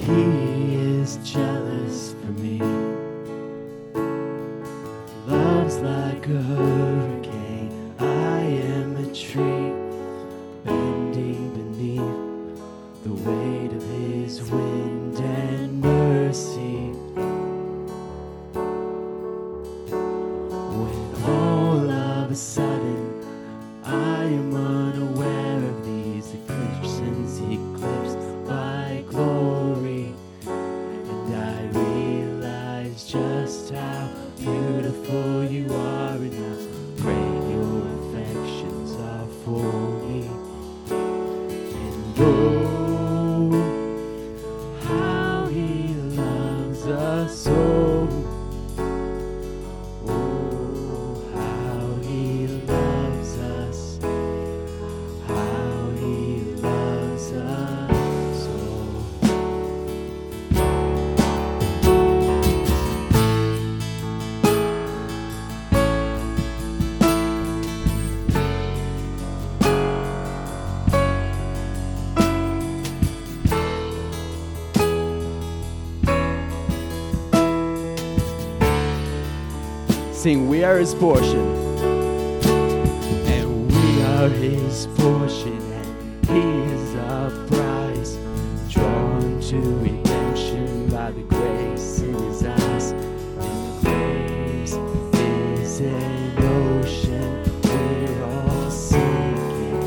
He is jealous for me. Love's like a hurricane. I am a tree bending beneath the weight of his wind and mercy. When all of a sudden I am unaware of these eclipses eclipsed by glory, and I realize just how beautiful you are, and how great your affections are for me. And oh, how he loves us so. Oh, how he loves us. How he loves us so. Sing, we are his portion, and we are his portion, and he is our prize, drawn to redemption by the grace in his eyes. And grace is an ocean we're all sinking.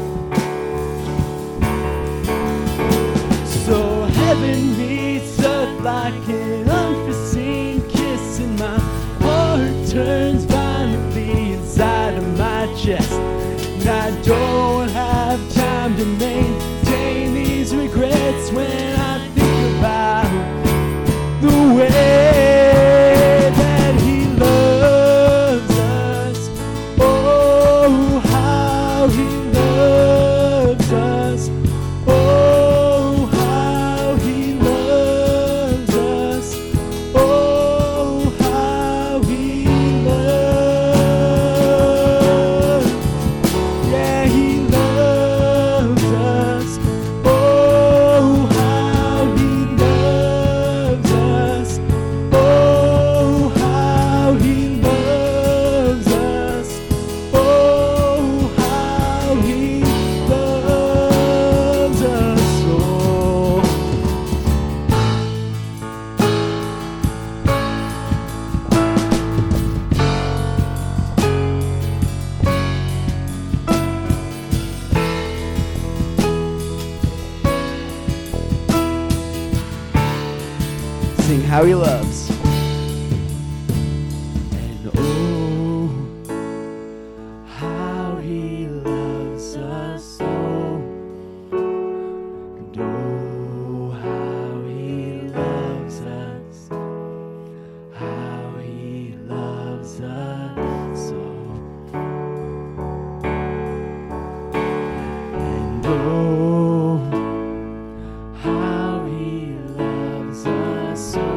So heaven meets earth like an unforeseen kiss, and my heart turns violently inside of my chest. And I don't have time to maintain these regrets when I think about the way that he loves us. Oh, how he loves us. Oh, how he loves us. Oh, how he loves. Yeah, he loves us. Oh, how he loves us. Oh, how he loves us. Oh, how he loves us. Oh. Sing how he loves. And oh, how he loves us so. And oh, how he loves us. How he loves us so. And oh, how he loves us so.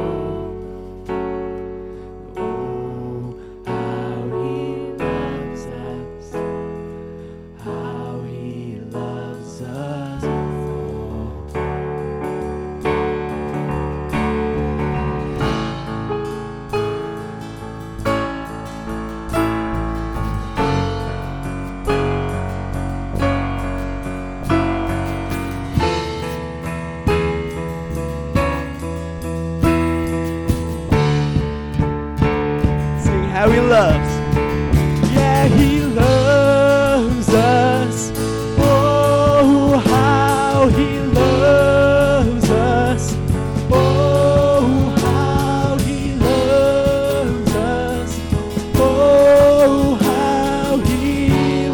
Oh, how he loves us. How he loves us so. Sing how he loves. Yeah, he loves us. Oh, how he loves us. Oh, how he loves us. Oh, how he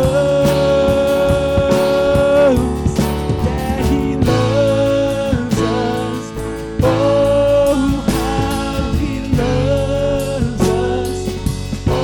loves. Yeah, he loves us. Oh, how he loves us. Oh,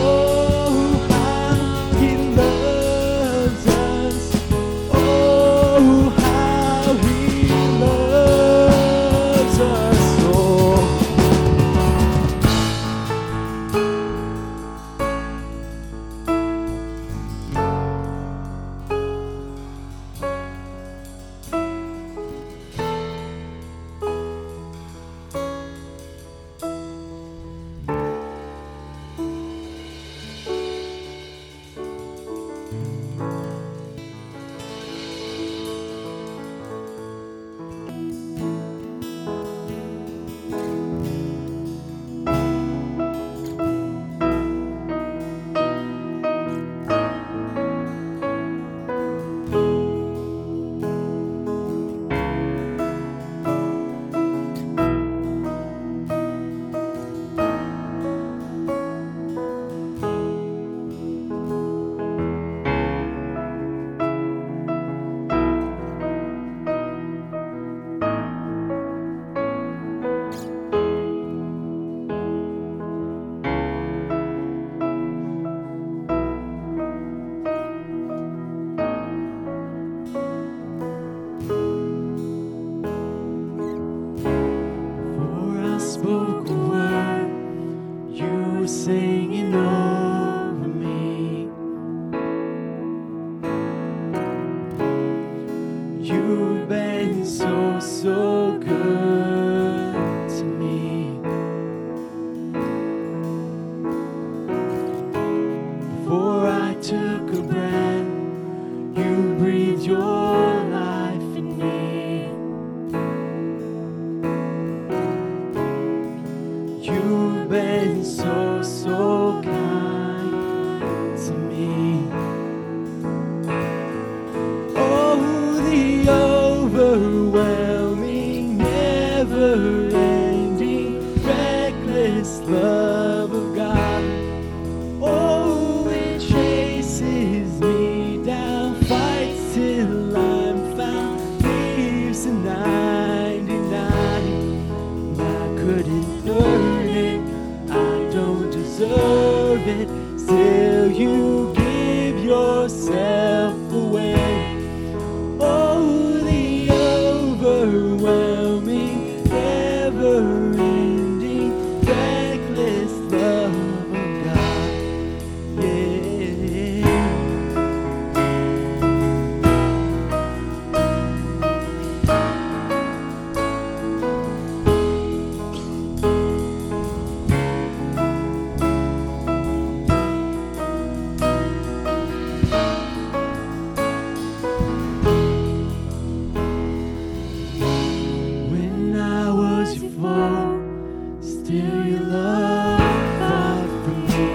yourself away. Oh, the overwhelming, never-ending, reckless love of God. Yeah. When I was your foe, still your love fought for me.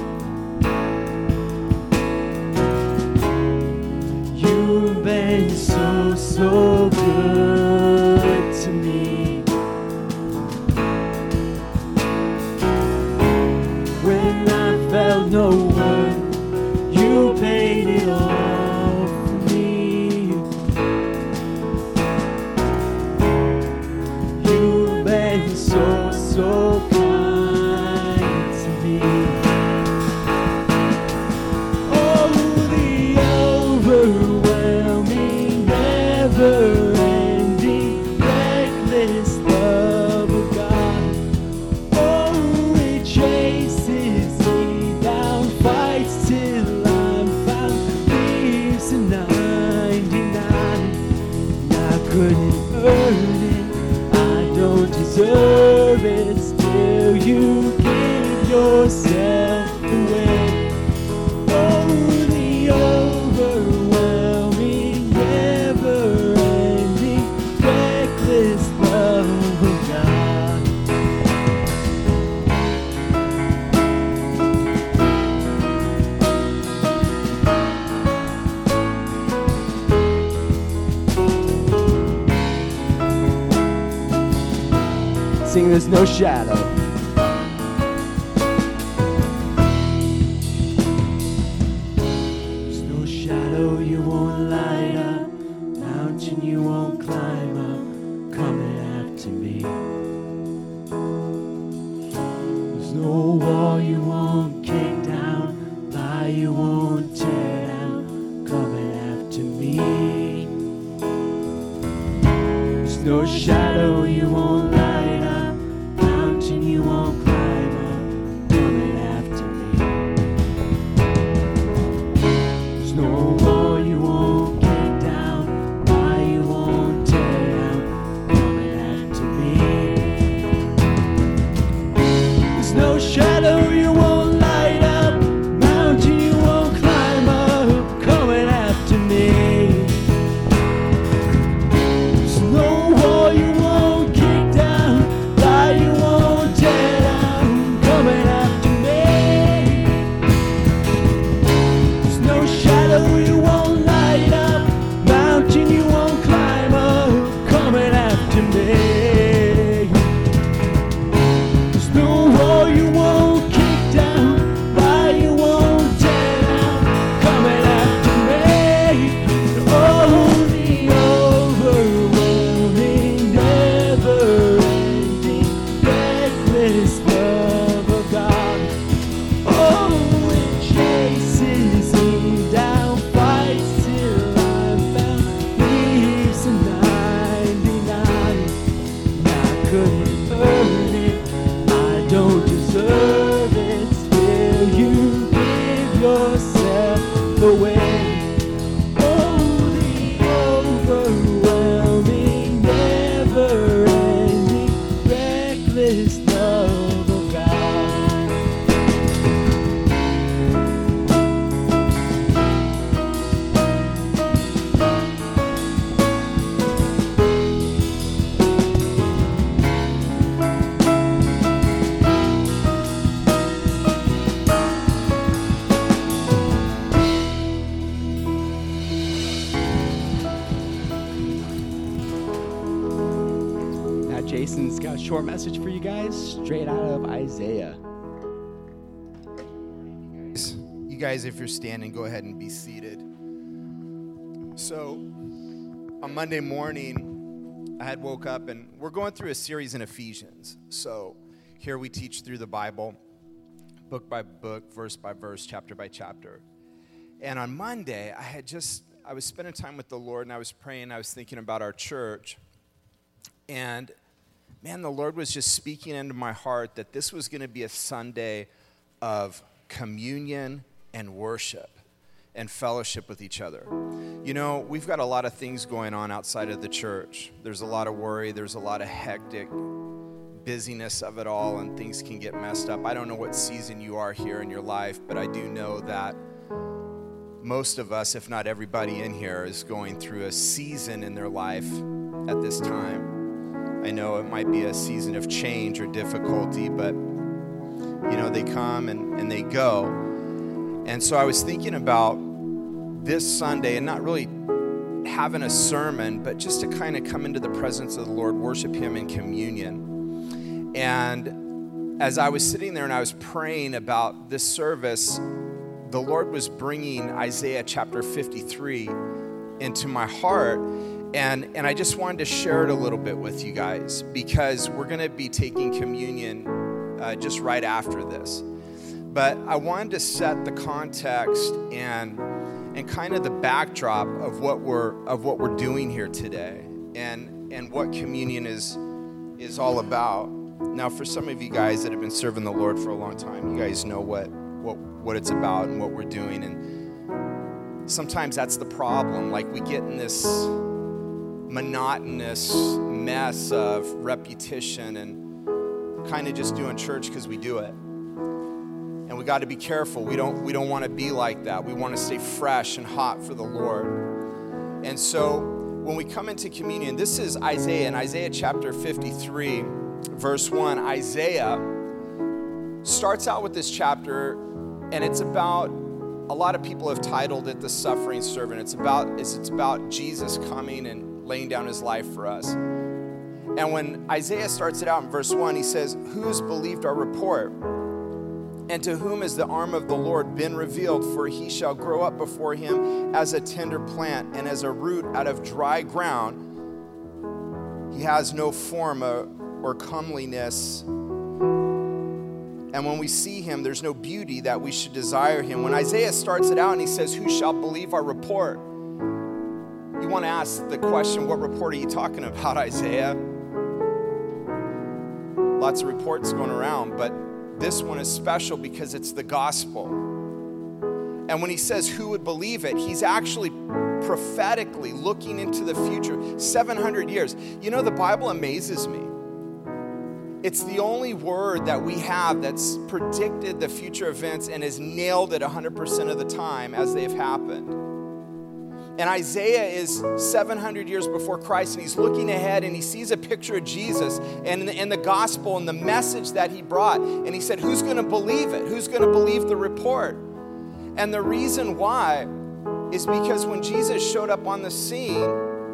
You've been so, so good to me. When I felt no worth, you paid it all for me. You've been so, so kind to me. Oh, the overwhelming, never-ending, reckless love of God. Oh, it chases me down, fights till I'm found, leaves a 99. And I couldn't earn it, I don't deserve it, still you give yourself away. Oh, the overwhelming, never-ending, reckless love of God. Sing There's No Shadow. There's no shadow you won't light up, mountain you won't climb up, coming after me. There's no wall you won't kick down, lie you won't tear down, coming after me. There's no shadow you won't light up, mountain you won't climb up, coming after me. There's no wall you won't kick down, lie you won't tear down, coming after me. There's no shadow you won't light up, mountain you won't climb up, coming after me. There's no wall you won't kick down, lie you won't tear down, coming after me. There's no shadow you won't light up, mountain you won't climb up, coming after me. There's no wall you won't kick down, lie you won't tear down, coming after me. Oh, the overwhelming, never-ending, reckless love of God. Oh, it chases me down, fights till I'm found, leaves a 99. And I couldn't earn it, I don't deserve it, still you give yourself away. Oh, the overwhelming, never-ending, reckless love of God. Now Jason's got a short message for you guys, straight out of Isaiah. You guys, if you're standing, go ahead and be seated. So, on Monday morning, I had woke up, and we're going through a series in Ephesians. So, here we teach through the Bible, book by book, verse by verse, chapter by chapter. And on Monday, I was spending time with the Lord, and I was praying, I was thinking about our church. And man, the Lord was just speaking into my heart that this was going to be a Sunday of communion and worship and fellowship with each other. You know, we've got a lot of things going on outside of the church. There's a lot of worry. There's a lot of hectic busyness of it all, and things can get messed up. I don't know what season you are here in your life, but I do know that most of us, if not everybody in here, is going through a season in their life at this time. I know it might be a season of change or difficulty, but you know, they come and they go. And so I was thinking about this Sunday and not really having a sermon, but just to kind of come into the presence of the Lord, worship Him in communion. And as I was sitting there and I was praying about this service, the Lord was bringing Isaiah chapter 53 into my heart. And I just wanted to share it a little bit with you guys, because we're going to be taking communion just right after this. But I wanted to set the context and kind of the backdrop of what we're doing here today, and what communion is all about. Now, for some of you guys that have been serving the Lord for a long time, you guys know what it's about and what we're doing. And sometimes that's the problem. Like, we get in this monotonous mess of repetition and kind of just doing church because we do it. And we got to be careful. We don't want to be like that. We want to stay fresh and hot for the Lord. And so when we come into communion, this is Isaiah. In Isaiah chapter 53, verse 1, Isaiah starts out with this chapter, and it's about, a lot of people have titled it The Suffering Servant. It's about Jesus coming and laying down His life for us. And when Isaiah starts it out in verse 1, he says, "Who's believed our report? And to whom has the arm of the Lord been revealed? For he shall grow up before him as a tender plant, and as a root out of dry ground. He has no form or comeliness. And when we see him, there's no beauty that we should desire him." When Isaiah starts it out and he says, "Who shall believe our report?" You want to ask the question, what report are you talking about, Isaiah? Lots of reports going around, but this one is special because it's the gospel. And when he says who would believe it, he's actually prophetically looking into the future. 700 years. You know, the Bible amazes me. It's the only word that we have that's predicted the future events and has nailed it 100% of the time as they've happened. And Isaiah is 700 years before Christ, and he's looking ahead, and he sees a picture of Jesus and the gospel and the message that he brought. And he said, who's going to believe it? Who's going to believe the report? And the reason why is because when Jesus showed up on the scene,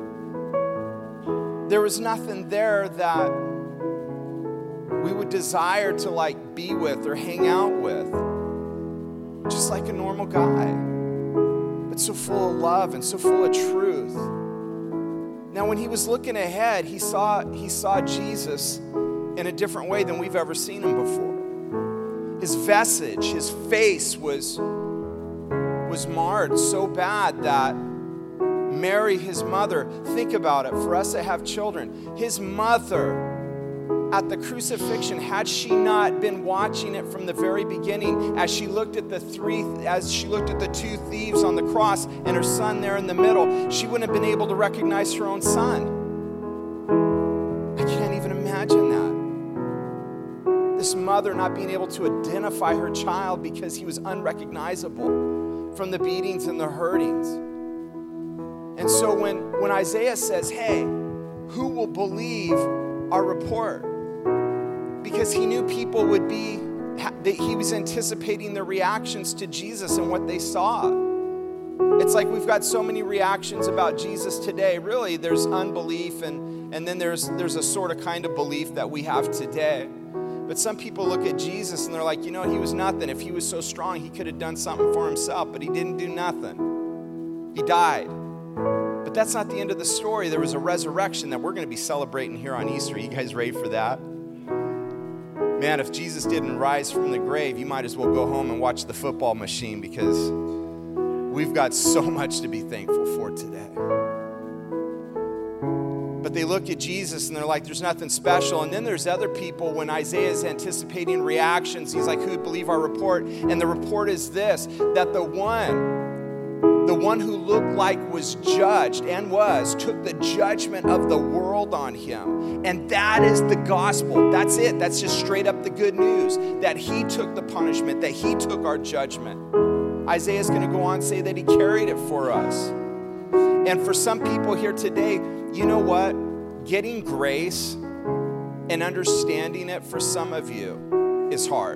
there was nothing there that we would desire to be with or hang out with. Just like a normal guy, but so full of love and so full of truth. Now, when he was looking ahead, he saw Jesus in a different way than we've ever seen him before. His visage, his face was marred so bad that Mary, his mother, think about it, for us that have children, his mother at the crucifixion, had she not been watching it from the very beginning, as she looked at the two thieves on the cross and her son there in the middle, she wouldn't have been able to recognize her own son. I can't even imagine that. This mother not being able to identify her child because he was unrecognizable from the beatings and the hurtings. And so when Isaiah says, hey, who will believe our report? Because he knew people would be, that he was anticipating the reactions to Jesus and what they saw. It's like we've got so many reactions about Jesus today. Really, there's unbelief, and then there's a sort of kind of belief that we have today. But some people look at Jesus and they're like, he was nothing. If he was so strong, he could have done something for himself, but he didn't do nothing. He died. But that's not the end of the story. There was a resurrection that we're going to be celebrating here on Easter. You guys ready for that? Man, if Jesus didn't rise from the grave, you might as well go home and watch the football machine, because We've got so much to be thankful for today. But they look at Jesus and they're like, there's nothing special. And then there's other people, when Isaiah is anticipating reactions, he's like, who would believe our report? And the report is this, that the one who looked like was judged and took the judgment of the world on him. And that is the gospel. That's it. That's just straight up the good news, that he took the punishment, that he took our judgment. Isaiah's going to go on and say that he carried it for us. And for some people here today, you know what? Getting grace and understanding it for some of you is hard.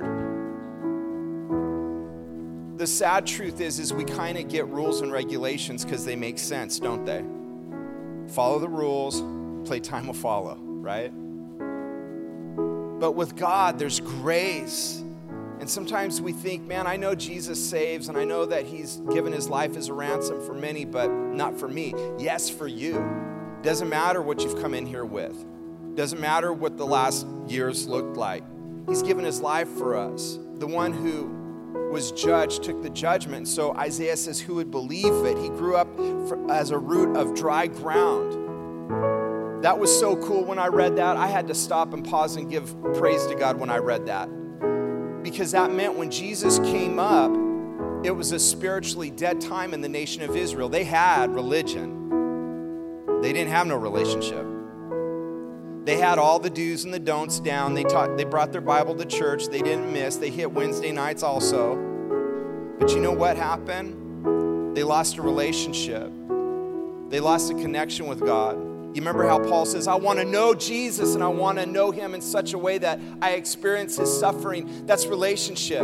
The sad truth is we kind of get rules and regulations because they make sense, don't they? Follow the rules, playtime will follow, right? But with God, there's grace. And sometimes we think, man, I know Jesus saves, and I know that he's given his life as a ransom for many, but not for me. Yes, for you. Doesn't matter what you've come in here with. Doesn't matter what the last years looked like. He's given his life for us. The one who was judged took the judgment. So Isaiah says, who would believe it? He grew up as a root of dry ground. That was so cool when I read that. I had to stop and pause and give praise to God when I read that. Because that meant when Jesus came up, it was a spiritually dead time in the nation of Israel. They had religion. They didn't have no relationship. They had all the do's and the don'ts down. They brought their Bible to church. They didn't miss. They hit Wednesday nights also. But you know what happened? They lost a relationship. They lost a connection with God. You remember how Paul says, I want to know Jesus and I want to know him in such a way that I experience his suffering. That's relationship.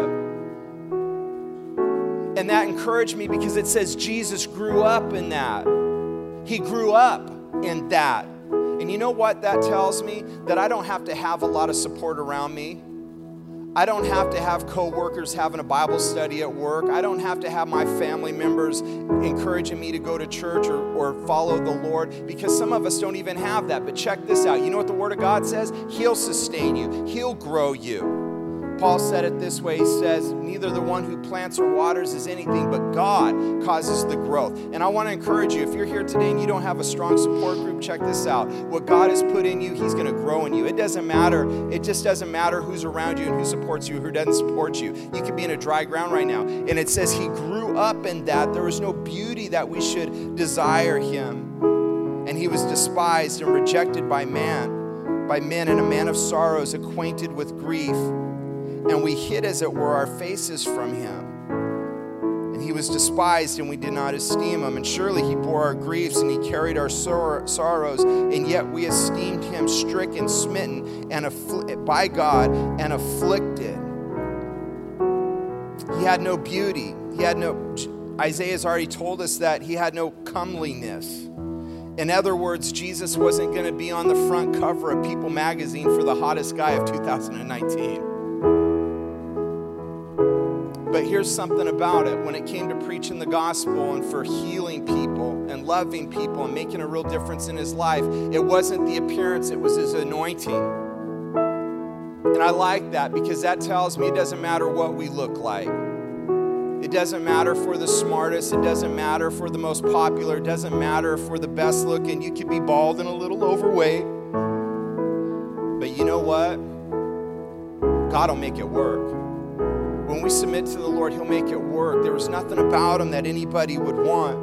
And that encouraged me because it says Jesus grew up in that. He grew up in that. And you know what that tells me? That I don't have to have a lot of support around me. I don't have to have coworkers having a Bible study at work. I don't have to have my family members encouraging me to go to church or follow the Lord, because some of us don't even have that. But check this out. You know what the Word of God says? He'll sustain you. He'll grow you. Paul said it this way. He says, neither the one who plants or waters is anything, but God causes the growth. And I want to encourage you, if you're here today and you don't have a strong support group, check this out. What God has put in you, he's going to grow in you. It doesn't matter. It just doesn't matter who's around you and who supports you, who doesn't support you. You could be in a dry ground right now. And it says he grew up in that. There was no beauty that we should desire him. And he was despised and rejected by men, and a man of sorrows, acquainted with grief. And we hid, as it were, our faces from him. And he was despised, and we did not esteem him. And surely he bore our griefs, and he carried our sorrows. And yet we esteemed him stricken, smitten, and by God, and afflicted. He had no beauty. Isaiah's already told us that he had no comeliness. In other words, Jesus wasn't going to be on the front cover of People magazine for the hottest guy of 2019. But here's something about it. When it came to preaching the gospel and for healing people and loving people and making a real difference in his life, it wasn't the appearance, it was his anointing. And I like that, because that tells me it doesn't matter what we look like. It doesn't matter if we're the smartest. It doesn't matter if we're the most popular. It doesn't matter if we're the best looking. You could be bald and a little overweight. But you know what? God will make it work. When we submit to the Lord, he'll make it work. There was nothing about him that anybody would want.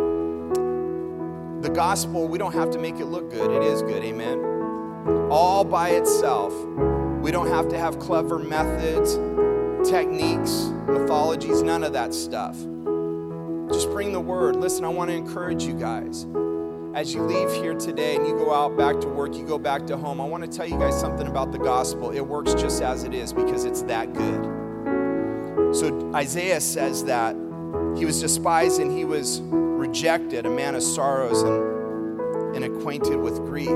The gospel, we don't have to make it look good. It is good, amen? All by itself. We don't have to have clever methods, techniques, mythologies, none of that stuff. Just bring the word. Listen, I want to encourage you guys. As you leave here today and you go out back to work, you go back to home, I want to tell you guys something about the gospel. It works just as it is because it's that good. So Isaiah says that he was despised and he was rejected, a man of sorrows and acquainted with grief.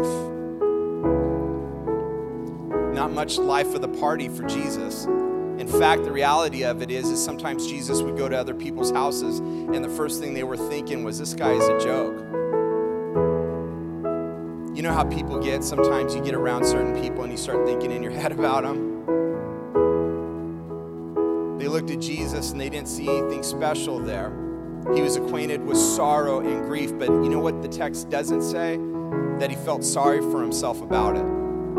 Not much life of the party for Jesus. In fact, the reality of it is sometimes Jesus would go to other people's houses and the first thing they were thinking was, this guy is a joke. You know how people get, sometimes you get around certain people and you start thinking in your head about them. They looked at Jesus and they didn't see anything special there. He was acquainted with sorrow and grief, but you know what the text doesn't say? That he felt sorry for himself about it.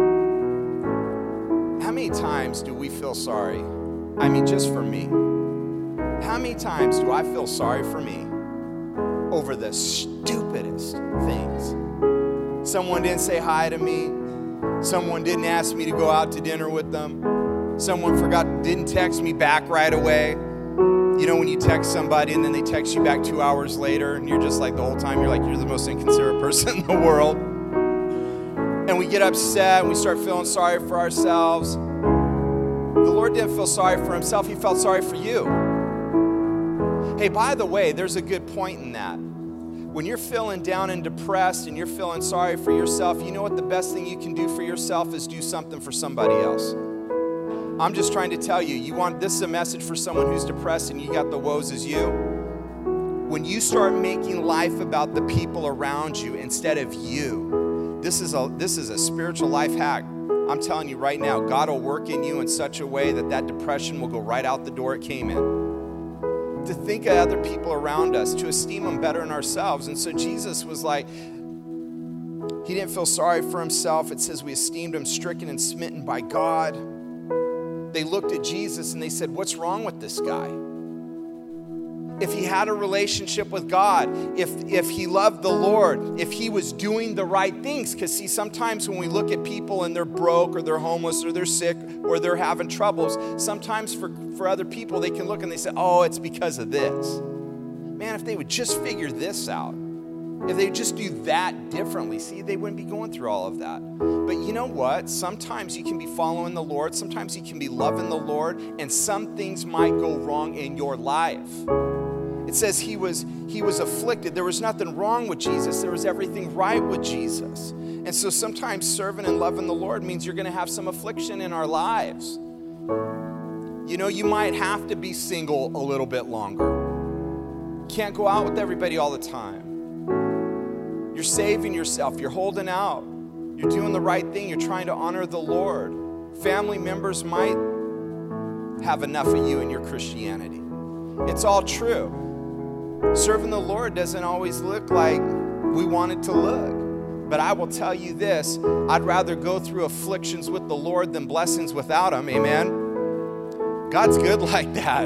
How many times do we feel sorry? I mean, just for me. How many times do I feel sorry for me over the stupidest things? Someone didn't say hi to me. Someone didn't ask me to go out to dinner with them. Someone didn't text me back right away. You know, when you text somebody and then they text you back 2 hours later and you're just like, the whole time you're like, you're the most inconsiderate person in the world. And we get upset and we start feeling sorry for ourselves. The Lord didn't feel sorry for himself. He felt sorry for you. Hey, by the way, there's a good point in that. When you're feeling down and depressed and you're feeling sorry for yourself, you know what the best thing you can do for yourself is do something for somebody else. I'm just trying to tell you, this is a message for someone who's depressed and you got the woes as you. When you start making life about the people around you instead of you, this is a spiritual life hack. I'm telling you right now, God will work in you in such a way that depression will go right out the door it came in. To think of other people around us, to esteem them better than ourselves. And so Jesus was like, he didn't feel sorry for himself. It says we esteemed him stricken and smitten by God. They looked at Jesus and they said, what's wrong with this guy? If he had a relationship with God, if he loved the Lord, if he was doing the right things. Because see, sometimes when we look at people and they're broke or they're homeless or they're sick or they're having troubles, sometimes for other people they can look and they say, oh, it's because of this. Man, if they would just figure this out, if they would just do that differently, see, they wouldn't be going through all of that. But you know what? Sometimes you can be following the Lord, sometimes you can be loving the Lord, and some things might go wrong in your life. It says he was afflicted. There was nothing wrong with Jesus. There was everything right with Jesus. And so sometimes serving and loving the Lord means you're going to have some affliction in our lives. You know, you might have to be single a little bit longer. Can't go out with everybody all the time. You're saving yourself. You're holding out. You're doing the right thing. You're trying to honor the Lord. Family members might have enough of you and your Christianity. It's all true. Serving the Lord doesn't always look like we want it to look. But I will tell you this, I'd rather go through afflictions with the Lord than blessings without him, amen? God's good like that.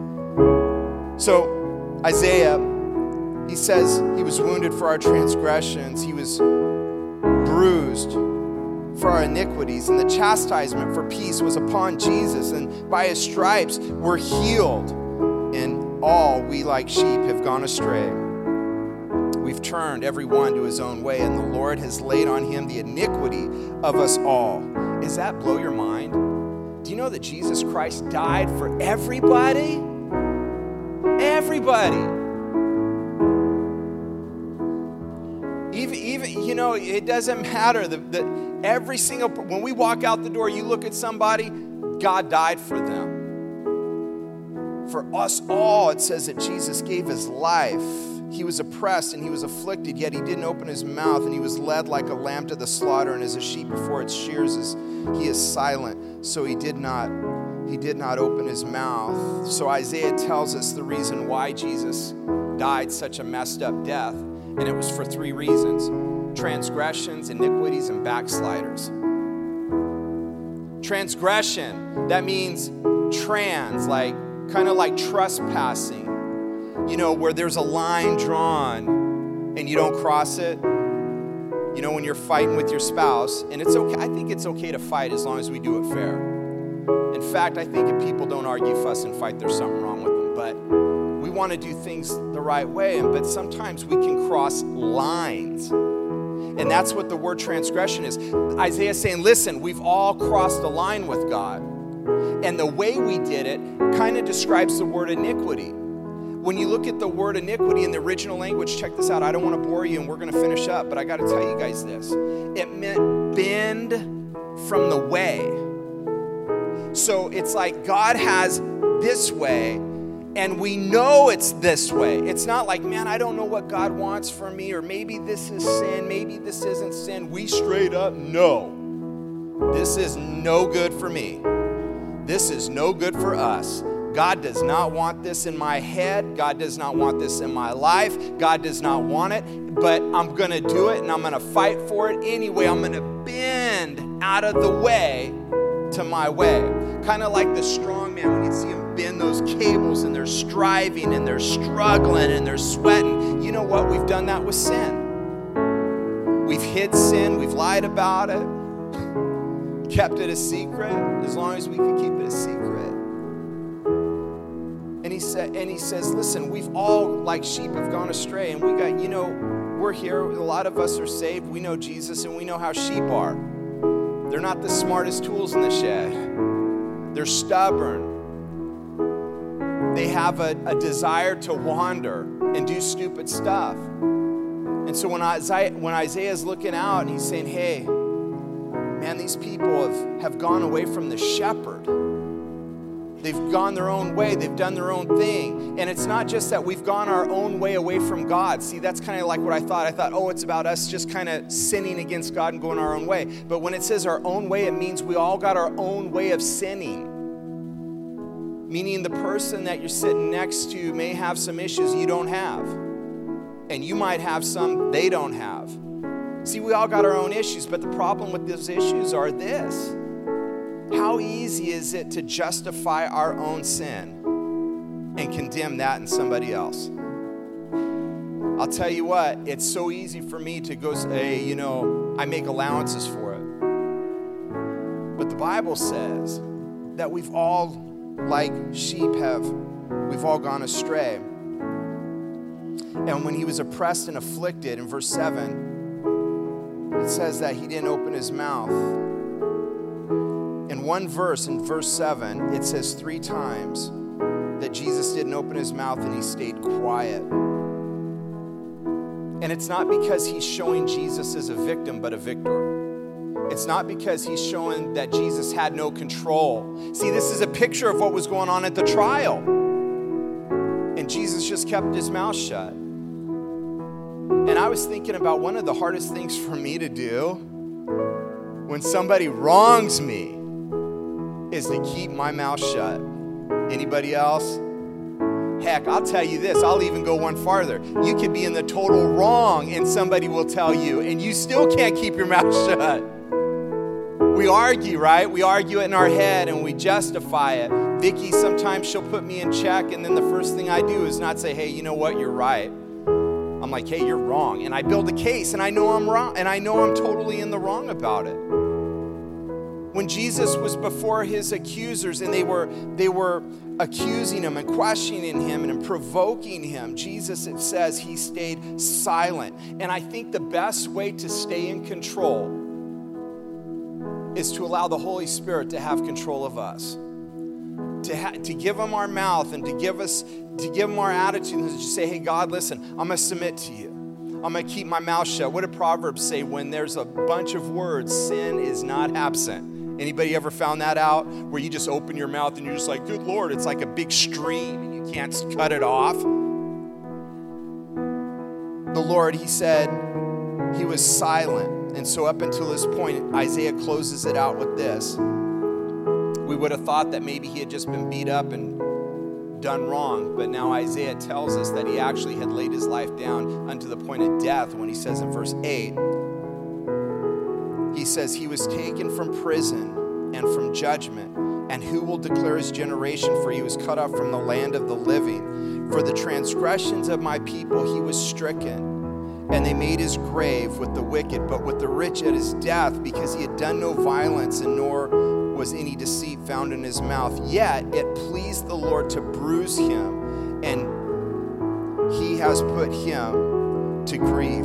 So Isaiah, he says he was wounded for our transgressions, he was bruised for our iniquities, and the chastisement for peace was upon Jesus, and by his stripes we're healed. And all we like sheep have gone astray. We've turned every one to his own way, and the Lord has laid on him the iniquity of us all. Does that blow your mind? Do you know that Jesus Christ died for everybody? Everybody. Even you know, it doesn't matter. Every single, when we walk out the door, you look at somebody, God died for them. For us all, it says that Jesus gave his life. He was oppressed and he was afflicted, yet he didn't open his mouth, and he was led like a lamb to the slaughter, and as a sheep before its shears he is silent. So he did not open his mouth. So Isaiah tells us the reason why Jesus died such a messed up death, and it was for 3 reasons: transgressions, iniquities, and backsliders. Transgression, that means kind of like trespassing, you know, where there's a line drawn and you don't cross it. You know, when you're fighting with your spouse, and it's okay. I think it's okay to fight as long as we do it fair. In fact, I think if people don't argue, fuss, and fight, there's something wrong with them. But we want to do things the right way, but sometimes we can cross lines. And that's what the word transgression is. Isaiah's saying, listen, we've all crossed a line with God. And the way we did it kind of describes the word iniquity. When you look at the word iniquity in the original language, check this out. I don't want to bore you, and we're going to finish up, but I got to tell you guys this. It meant bend from the way. So it's like God has this way, and we know it's this way. It's not like, man, I don't know what God wants for me, or maybe this is sin, maybe this isn't sin. We straight up know this is no good for me. This is no good for us. God does not want this in my head. God does not want this in my life. God does not want it, but I'm going to do it, and I'm going to fight for it anyway. I'm going to bend out of the way to my way. Kind of like the strong man when you see him bend those cables, and they're striving and they're struggling and they're sweating. You know what? We've done that with sin. We've hid sin. We've lied about it. Kept it a secret as long as we could keep it a secret. And he says, listen, we've all, like sheep, have gone astray. And we're here. A lot of us are saved. We know Jesus, and we know how sheep are. They're not the smartest tools in the shed. They're stubborn. They have a desire to wander and do stupid stuff. And so when Isaiah's looking out and he's saying, hey, man, these people have gone away from the shepherd. They've gone their own way. They've done their own thing. And it's not just that we've gone our own way away from God. See, that's kind of like what I thought. I thought, it's about us just kind of sinning against God and going our own way. But when it says our own way, it means we all got our own way of sinning. Meaning the person that you're sitting next to may have some issues you don't have. And you might have some they don't have. See, we all got our own issues, but the problem with those issues are this. How easy is it to justify our own sin and condemn that in somebody else? I'll tell you what, it's so easy for me to go say, I make allowances for it. But the Bible says that we've all, like sheep, we've all gone astray. And when he was oppressed and afflicted, in verse 7, it says that he didn't open his mouth. In one verse, in verse 7, it says 3 times that Jesus didn't open his mouth and he stayed quiet. And it's not because he's showing Jesus as a victim, but a victor. It's not because he's showing that Jesus had no control. See, this is a picture of what was going on at the trial. And Jesus just kept his mouth shut. And I was thinking about one of the hardest things for me to do when somebody wrongs me is to keep my mouth shut. Anybody else? Heck, I'll tell you this. I'll even go one farther. You could be in the total wrong and somebody will tell you, and you still can't keep your mouth shut. We argue, right? We argue it in our head and we justify it. Vicky, sometimes she'll put me in check, and then the first thing I do is not say, hey, you know what? You're right. I'm like, hey, you're wrong. And I build a case, and I know I'm wrong, and I know I'm totally in the wrong about it. When Jesus was before his accusers and they were accusing him and questioning him and provoking him, Jesus, it says, he stayed silent. And I think the best way to stay in control is to allow the Holy Spirit to have control of us. To give him our mouth and to give him our attitude and to just say, hey, God, listen, I'm going to submit to you. I'm going to keep my mouth shut. What did Proverbs say? When there's a bunch of words, sin is not absent. Anybody ever found that out? Where you just open your mouth and you're just like, good Lord, it's like a big stream and you can't cut it off. The Lord, he said, he was silent. And so up until this point, Isaiah closes it out with this. We would have thought that maybe he had just been beat up and done wrong, but now Isaiah tells us that he actually had laid his life down unto the point of death when he says in verse 8, he says, he was taken from prison and from judgment, and who will declare his generation? For he was cut off from the land of the living. For the transgressions of my people he was stricken, and they made his grave with the wicked, but with the rich at his death, because he had done no violence, and nor was any deceit found in his mouth. Yet it pleased the Lord to bruise him, and he has put him to grief.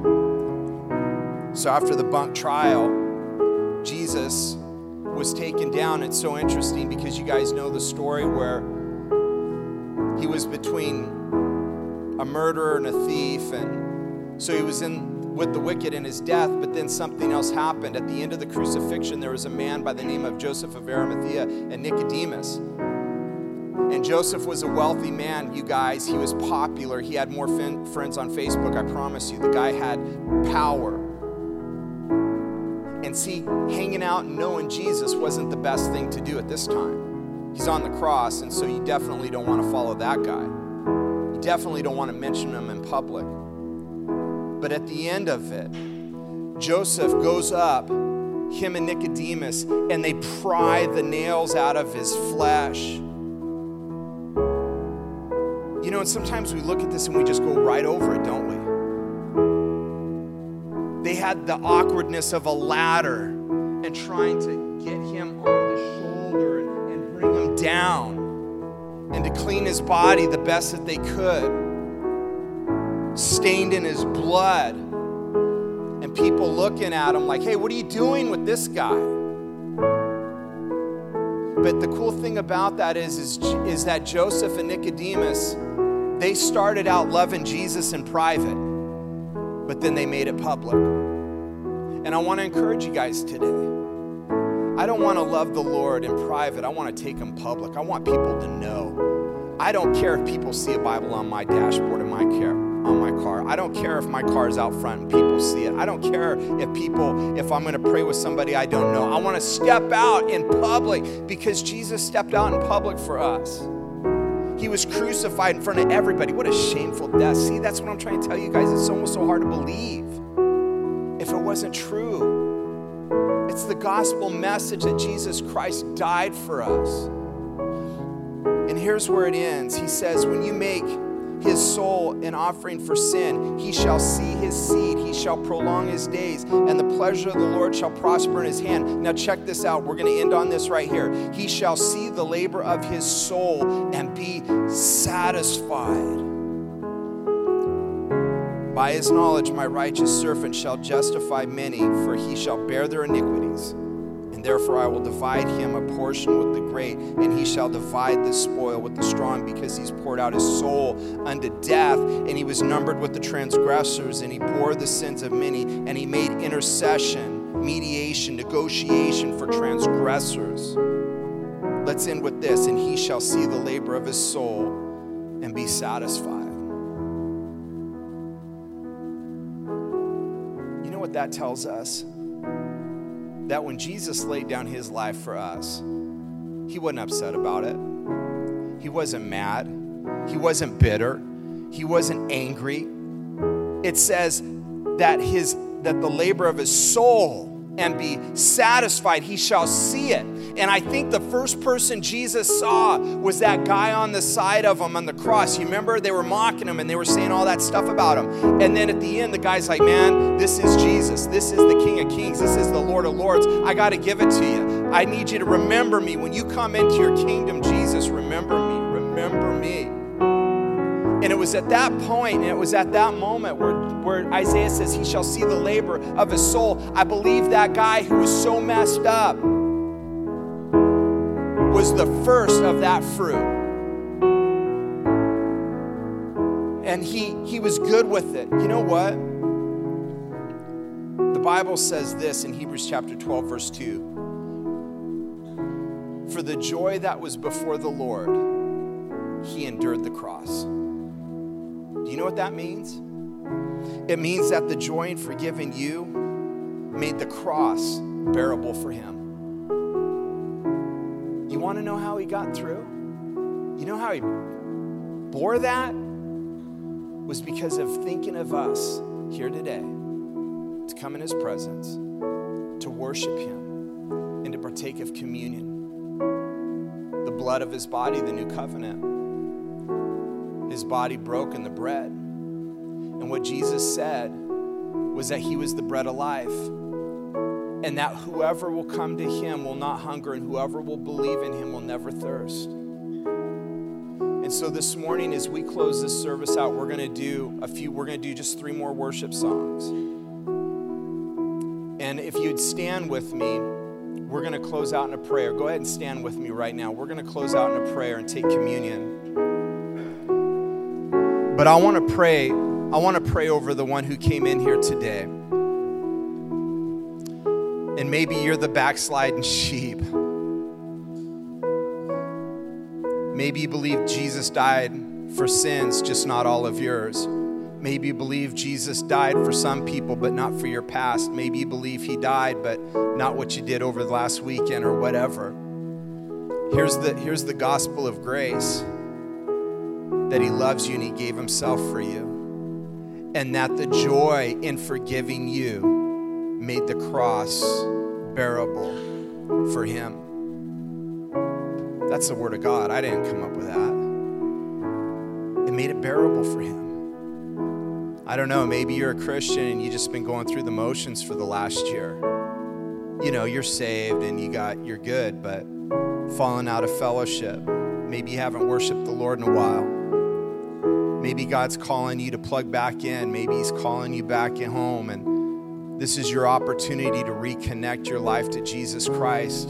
So after the bunk trial, Jesus was taken down. It's so interesting because you guys know the story where he was between a murderer and a thief, and so he was with the wicked in his death, but then something else happened. At the end of the crucifixion, there was a man by the name of Joseph of Arimathea and Nicodemus. And Joseph was a wealthy man, you guys. He was popular. He had more friends on Facebook, I promise you. The guy had power. And see, hanging out and knowing Jesus wasn't the best thing to do at this time. He's on the cross, and so you definitely don't want to follow that guy. You definitely don't want to mention him in public. But at the end of it, Joseph goes up, him and Nicodemus, and they pry the nails out of his flesh. You know, and sometimes we look at this and we just go right over it, don't we? They had the awkwardness of a ladder and trying to get him on the shoulder and bring him down and to clean his body the best that they could, stained in his blood, and people looking at him like, hey, what are you doing with this guy? But the cool thing about that is that Joseph and Nicodemus, they started out loving Jesus in private, but then they made it public. And I want to encourage you guys today. I don't want to love the Lord in private. I want to take him public. I want people to know. I don't care if people see a Bible on my dashboard in my car. I don't care if my car is out front and people see it. I don't care if I'm going to pray with somebody I don't know. I want to step out in public because Jesus stepped out in public for us. He was crucified in front of everybody. What a shameful death. See, that's what I'm trying to tell you guys. It's almost so hard to believe if it wasn't true. It's the gospel message that Jesus Christ died for us. And here's where it ends. He says, when you make his soul an offering for sin, he shall see his seed, he shall prolong his days, and the pleasure of the Lord shall prosper in his hand. Now check this out. We're going to end on this right here. He shall see the labor of his soul and be satisfied. By his knowledge, my righteous servant shall justify many, for he shall bear their iniquities. And therefore I will divide him a portion with the great, and he shall divide the spoil with the strong, because he's poured out his soul unto death, and he was numbered with the transgressors, and he bore the sins of many, and he made intercession, mediation, negotiation for transgressors. Let's end with this. And he shall see the labor of his soul and be satisfied. What that tells us, that when Jesus laid down his life for us, he wasn't upset about it. He wasn't mad. He wasn't bitter. He wasn't angry. It says that the labor of his soul and be satisfied, he shall see it. And I think the first person Jesus saw was that guy on the side of him on the cross. You remember? They were mocking him and they were saying all that stuff about him. And then at the end, the guy's like, man, this is Jesus. This is the King of Kings. This is the Lord of Lords. I got to give it to you. I need you to remember me. When you come into your kingdom, Jesus, remember me. Remember me. And it was at that point, and it was at that moment where Isaiah says he shall see the labor of his soul. I believe that guy who was so messed up was the first of that fruit. And he was good with it. You know what? The Bible says this in Hebrews chapter 12, verse 2. For the joy that was before the Lord, he endured the cross. Do you know what that means? It means that the joy in forgiving you made the cross bearable for him. You want to know how he got through? You know how he bore that? Was because of thinking of us here today to come in his presence, to worship him, and to partake of communion. The blood of his body, the new covenant. His body broken, the bread. And what Jesus said was that he was the bread of life. And that whoever will come to him will not hunger, and whoever will believe in him will never thirst. And so this morning, as we close this service out, we're going to do just 3 more worship songs. And if you'd stand with me, we're going to close out in a prayer. Go ahead and stand with me right now. We're going to close out in a prayer and take communion. But I want to pray over the one who came in here today. And maybe you're the backsliding sheep. Maybe you believe Jesus died for sins, just not all of yours. Maybe you believe Jesus died for some people, but not for your past. Maybe you believe he died, but not what you did over the last weekend or whatever. Here's the gospel of grace, that he loves you and he gave himself for you, and that the joy in forgiving you made the cross bearable for him. That's the word of God. I didn't come up with that. It made it bearable for him. I don't know, maybe you're a Christian and you've just been going through the motions for the last year. You know, you're saved and you're good, but falling out of fellowship. Maybe you haven't worshiped the Lord in a while. Maybe God's calling you to plug back in. Maybe he's calling you back at home, and this is your opportunity to reconnect your life to Jesus Christ.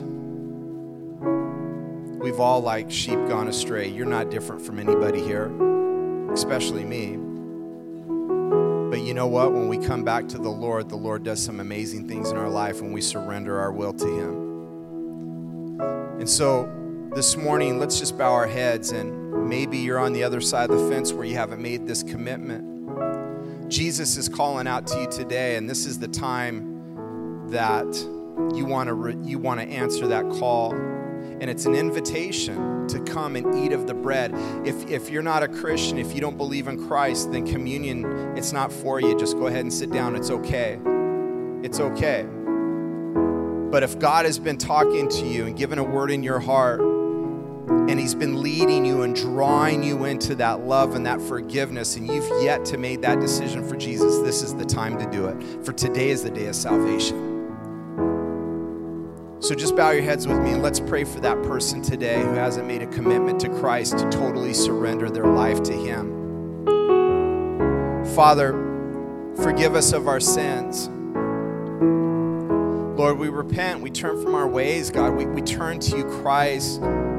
We've all, like sheep, gone astray. You're not different from anybody here, especially me. But you know what? When we come back to the Lord does some amazing things in our life when we surrender our will to him. And so this morning, let's just bow our heads, and maybe you're on the other side of the fence where you haven't made this commitment. Jesus is calling out to you today, and this is the time that you want to answer that call. And it's an invitation to come and eat of the bread. If you're not a Christian, if you don't believe in Christ, then communion, it's not for you. Just go ahead and sit down. It's okay. It's okay. But if God has been talking to you and given a word in your heart, and he's been leading you and drawing you into that love and that forgiveness, and you've yet to make that decision for Jesus, this is the time to do it. For today is the day of salvation. So just bow your heads with me and let's pray for that person today who hasn't made a commitment to Christ to totally surrender their life to him. Father, forgive us of our sins. Lord, we repent. We turn from our ways, God. We turn to you, Christ.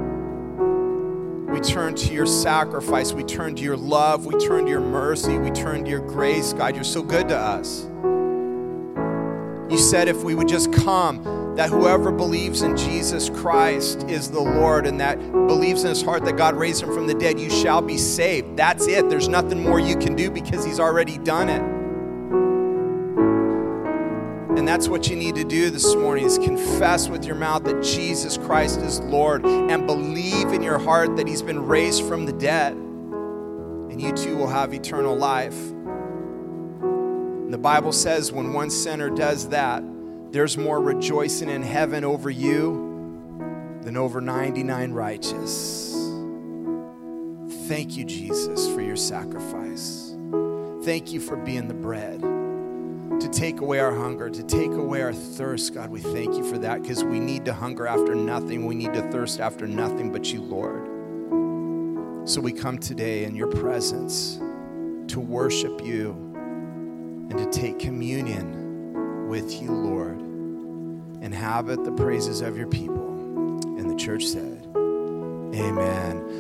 We turn to your sacrifice. We turn to your love. We turn to your mercy. We turn to your grace, God. You're so good to us. You said if we would just come, that whoever believes in Jesus Christ is the Lord, and that believes in his heart that God raised him from the dead, you shall be saved. That's it. There's nothing more you can do because he's already done it. And that's what you need to do this morning, is confess with your mouth that Jesus Christ is Lord, and believe in your heart that he's been raised from the dead, and you too will have eternal life. And the Bible says when one sinner does that, there's more rejoicing in heaven over you than over 99 righteous. Thank you, Jesus, for your sacrifice. Thank you for being the bread to take away our hunger, to take away our thirst. God, we thank you for that, because we need to hunger after nothing. We need to thirst after nothing but you, Lord. So we come today in your presence to worship you and to take communion with you, Lord. Inhabit the praises of your people. And the church said, amen.